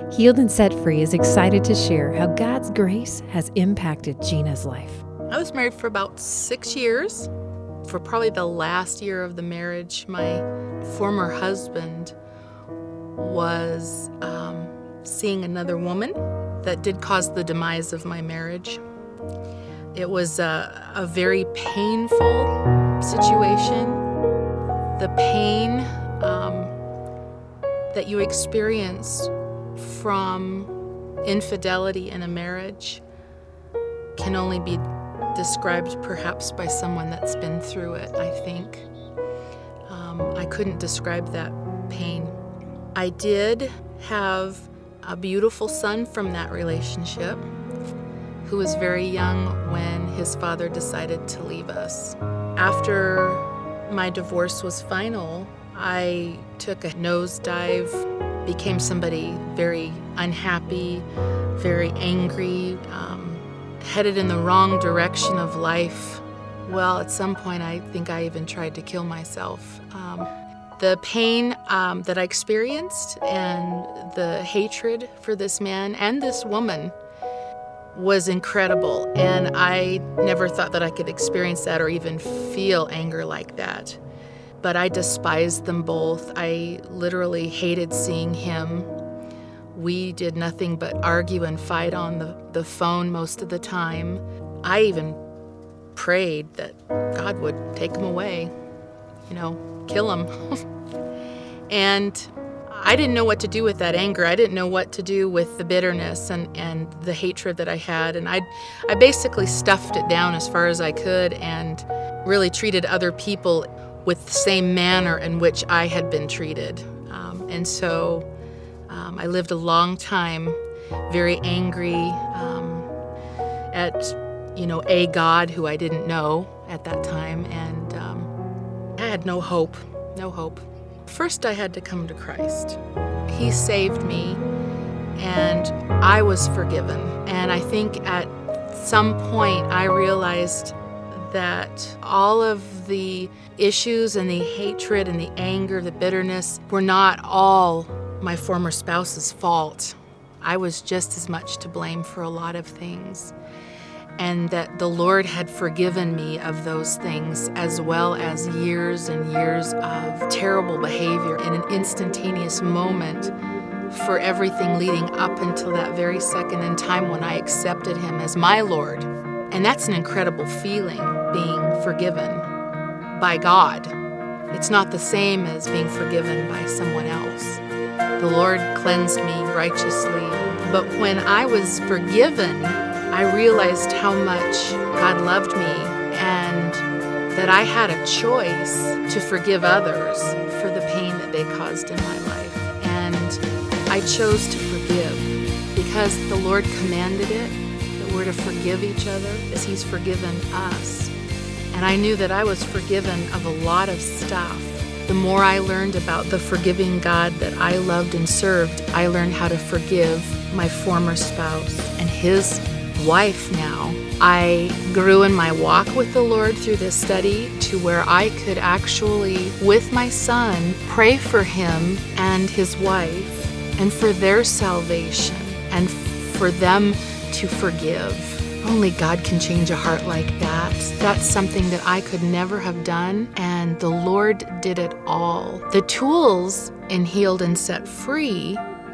Healed and Set Free is excited to share how God's grace has impacted Gina's life. I was married for about 6 years. For probably the last year of the marriage, my former husband was seeing another woman. That did cause the demise of my marriage. It was a very painful situation. The pain that you experience from infidelity in a marriage can only be described perhaps by someone that's been through it, I think. I couldn't describe that pain. I did have a beautiful son from that relationship who was very young when his father decided to leave us. After my divorce was final, I took a nosedive, became somebody very unhappy, very angry, headed in the wrong direction of life. Well, at some point, I think I even tried to kill myself. The pain that I experienced and the hatred for this man and this woman was incredible, and I never thought that I could experience that or even feel anger like that. But I despised them both. I literally hated seeing him. We did nothing but argue and fight on the phone most of the time. I even prayed that God would take him away, kill him. And I didn't know what to do with that anger. I didn't know what to do with the bitterness and the hatred that I had. And I basically stuffed it down as far as I could and really treated other people with the same manner in which I had been treated. And so I lived a long time very angry at, a God who I didn't know at that time. And I had no hope. First, I had to come to Christ. He saved me, and I was forgiven. And I think at some point I realized that all of the issues and the hatred and the anger, the bitterness, were not all my former spouse's fault. I was just as much to blame for a lot of things. And that the Lord had forgiven me of those things, as well as years and years of terrible behavior in an instantaneous moment for everything leading up until that very second in time when I accepted Him as my Lord. And that's an incredible feeling, being forgiven by God. It's not the same as being forgiven by someone else. The Lord cleansed me righteously, but when I was forgiven, I realized how much God loved me and that I had a choice to forgive others for the pain that they caused in my life. And I chose to forgive because the Lord commanded it, that we're to forgive each other as He's forgiven us. And I knew that I was forgiven of a lot of stuff. The more I learned about the forgiving God that I loved and served, I learned how to forgive my former spouse and his wife now. I grew in my walk with the Lord through this study to where I could actually, with my son, pray for him and his wife and for their salvation and for them to forgive. Only God can change a heart like that. That's something that I could never have done, and the Lord did it all. The tools in Healed and Set Free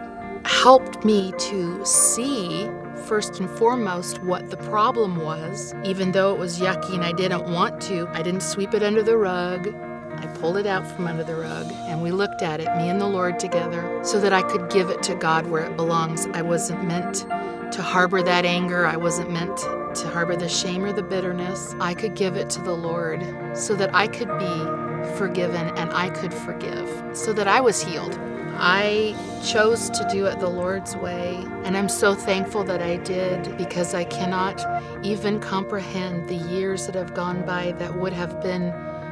helped me to see, first and foremost, what the problem was. Even though it was yucky and I didn't want to, I didn't sweep it under the rug. I pulled it out from under the rug, and we looked at it, me and the Lord together, so that I could give it to God where it belongs. I wasn't meant to harbor that anger. I wasn't meant to harbor the shame or the bitterness. I could give it to the Lord so that I could be forgiven and I could forgive, so that I was healed. I chose to do it the Lord's way, and I'm so thankful that I did, because I cannot even comprehend the years that have gone by that would have been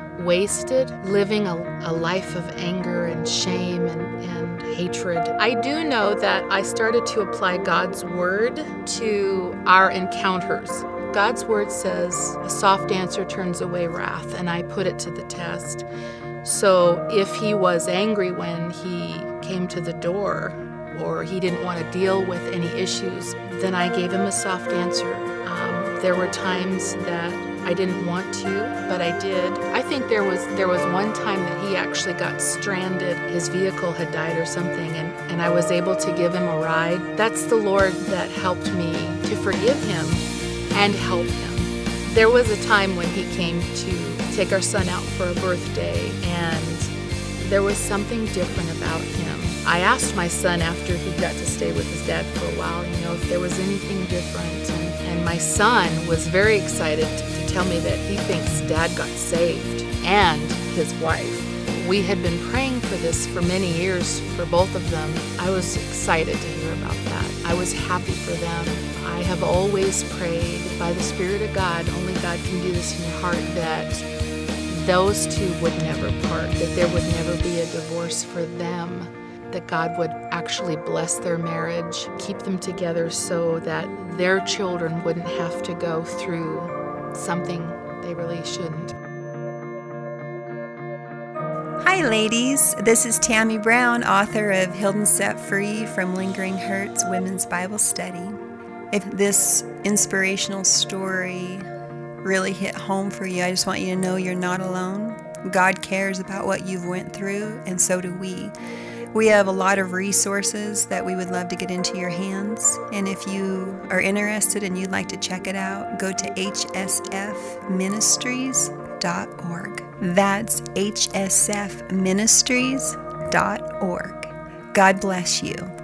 wasted living a life of anger and shame and hatred. I do know that I started to apply God's word to our encounters. God's word says, a soft answer turns away wrath, and I put it to the test. So if He was angry when he came to the door, or he didn't want to deal with any issues, then I gave him a soft answer. There were times that I didn't want to, but I did. I think there was one time that he actually got stranded. His vehicle had died or something, and I was able to give him a ride. That's the Lord that helped me to forgive him and help him. There was a time when he came to take our son out for a birthday, and there was something different about him. I asked my son after he got to stay with his dad for a while, if there was anything different. And my son was very excited to tell me that he thinks Dad got saved and his wife. We had been praying for this for many years for both of them. I was excited to hear about that. I was happy for them. I have always prayed by the Spirit of God, only God can do this in your heart, that those two would never part, that there would never be a divorce for them, that God would actually bless their marriage, keep them together so that their children wouldn't have to go through something they really shouldn't. Hi ladies, this is Tammy Brown, author of Healed and Set Free from Lingering Hurts Women's Bible Study. If this inspirational story really hit home for you, I just want you to know you're not alone. God cares about what you've went through, and so do we. We have a lot of resources that we would love to get into your hands. And if you are interested and you'd like to check it out, go to hsfministries.org. That's hsfministries.org. God bless you.